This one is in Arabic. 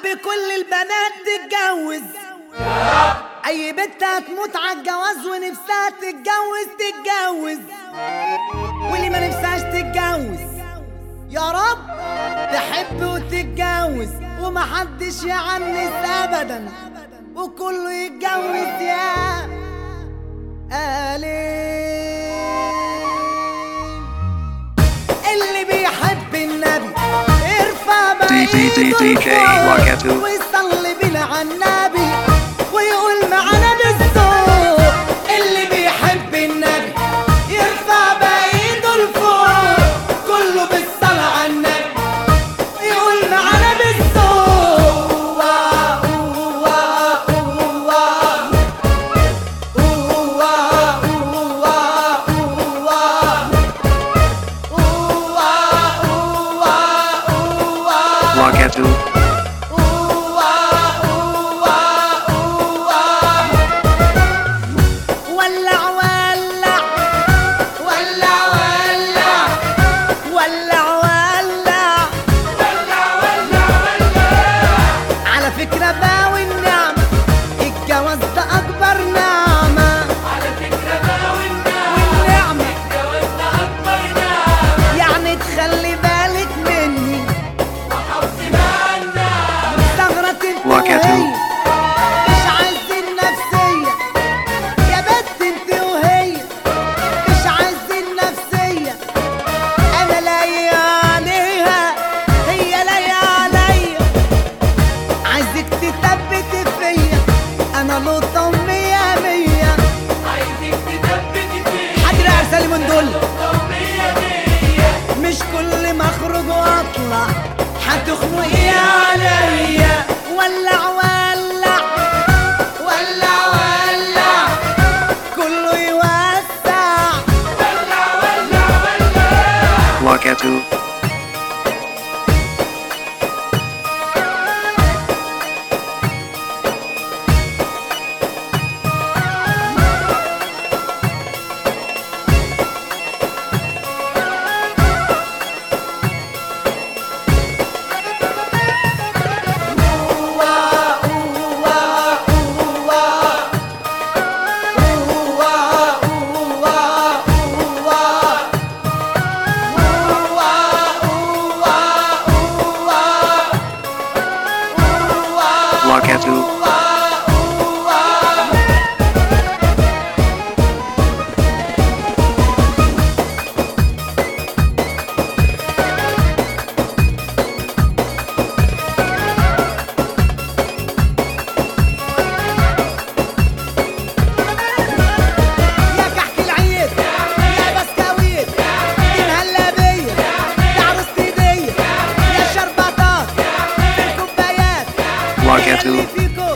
كل البنات تتجوز. اي بنت هتموت عالجواز ونفسها تتجوز. واللي ما نفسهاش تتجوز يا رب تحب وتتجوز، ومحدش يعنس ابدا وكله يتجوز يا اللي بيحب النبي ارفع بايده ويصلي بينا على النبي ويقول معانا بالذوق. اللي بيحب النبي يرفع بايده لفوق كله بالصلاة على النبي يقول معانا بالذوق. مش كل ما اخرج واطلع هتخنقي عليا. ولع ولع ولع ولع كله يوسع. ولع ولع ولع Get to